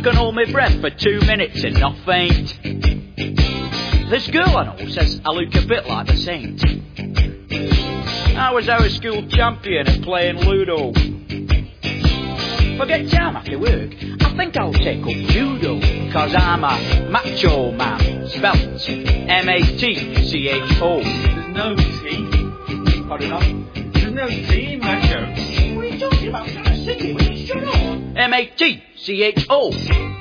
can hold my breath for 2 minutes and not faint. This girl I know says I look a bit like the Saint. I was our school champion at playing Ludo. Forget time after work, I think I'll take up judo. Cause I'm a macho man, spelt M-A-T-C-H-O. There's no T. Pardon? There's no T in macho. What are you talking about? I'm trying to sing it. Will you shut up? M-A-T-C-H-O.